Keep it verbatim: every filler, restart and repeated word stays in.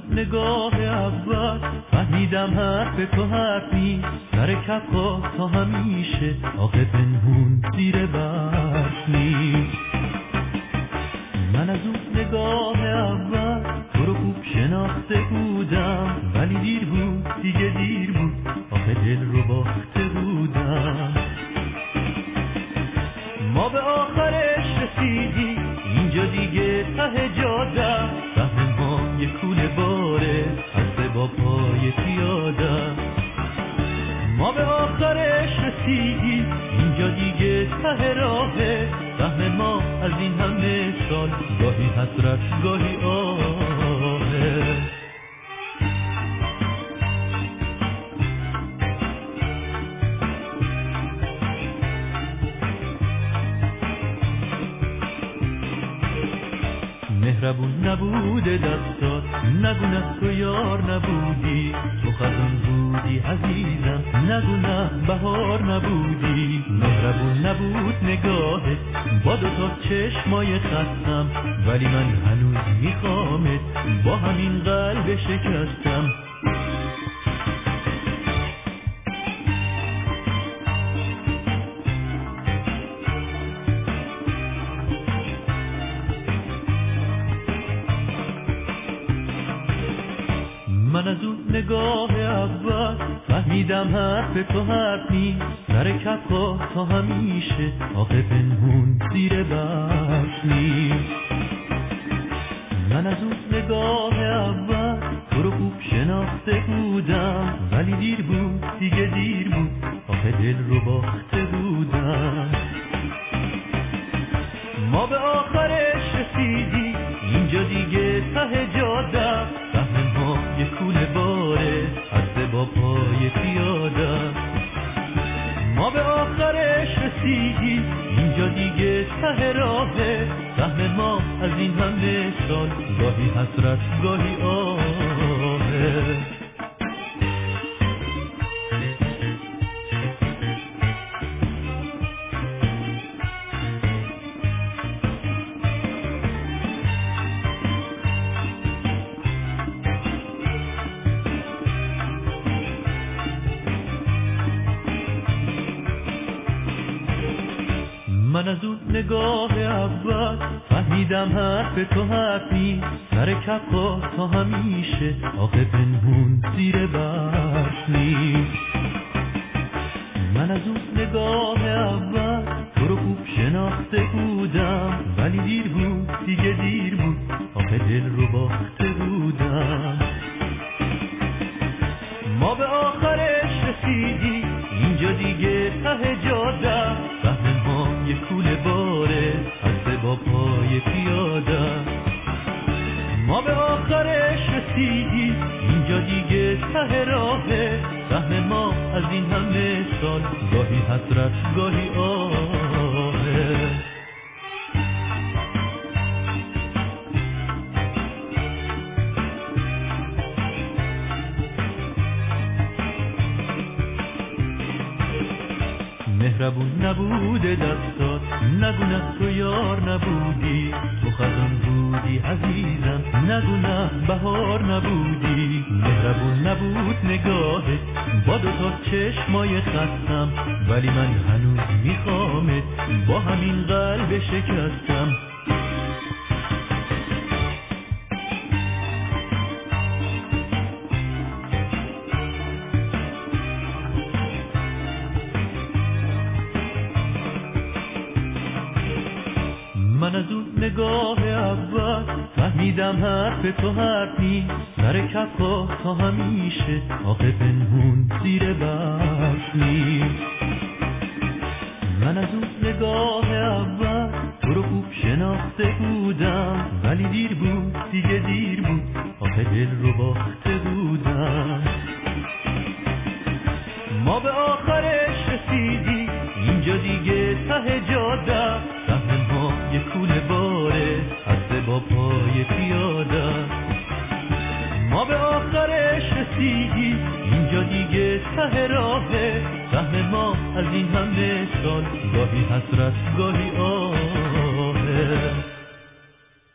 نگاه اول فهمیدم حرف تو حرف نیست، سر کفا تا همیشه آخه پنهون زیر برف نیست. من از اون نگاه اول تو رو خوب شناخته بودم، ولی دیر بود دیگه دیر بود آخه دل رو باخته بودم. ما به آخرش رسیدیم اینجا دیگه ته جاده، سهم ما یه کوله باره هسته با پای پیاده. ما به آخرش رسیدیم اینجا دیگه ته راهه، سهم ما از این همه سال گاهی حسرت گاهی آهه. مهربون نبوده دستات، نگو نه تو یار نبودی، تو خزان بودی عزیزم، نگو نه بهار نبودی. مهربون نبود نگاهت با دو تا چشمای خستم، ولی من هنوز میخوامت با همین قلب شکستم. من از اون نگاه اول فهمیدم حرف تو حرف نیست، سر کفا تا همیشه آخه پنهون زیر برف نیست. من از اون نگاه اول تو رو خوب شناخته بودم، ولی دیر بود دیگه دیر بود آخه دل رو باخته بودم. ما به آخرش رسیدیم اینجا دیگه ته جاده، سهم ما یه کوله باره هسته با پای پیاده. ما به آخرش رسیدیم اینجا دیگه ته راهه، سهم ما از این همه سال گاهی حسرت گاهی آهه. من از اون نگاه اول فهمیدم حرف تو حرف نیست، سر کفا تا همیشه آخه پنهون زیر برف نیست. من از اون نگاه اول تو رو خوب شناخته بودم، ولی دیر بود دیگه دیر بود آخه دل رو باخته بودم. ما به آخرش رسیدیم اینجا دیگه ته جاده، سهم ما یه کوله باره هسته با پای پیاده. ما به آخرش رسیدیم اینجا دیگه ته راهه، سهم ما از این همه سال گاهی حسرت گاهی آهه. مهربون نبوده دستات، نگو نه تو یار نبودی، تو خزان بودی عزیزم، نگو نه بهار نبودی. مهربون نبود نگاهت با دو تا چشمای خستم، ولی من هنوز میخوامت با همین قلب شکستم. من از اون نگاه اول فهمیدم حرف تو حرف نیست، سر کفا تا همیشه آخه پنهون زیر برف نیست. من از اون نگاه اول تو رو خوب شناخته بودم، ولی دیر بود دیگه دیر بود آخه دل رو باخته بودم. ما به آخرش رسیدیم اینجا دیگه ته جاده، سهم ما یه کوله باره هسته با پای پیاده. ما به آخرش رسیدیم اینجا دیگه ته راهه، سهم ما از این همه سال گاهی حسرت گاهی آهه.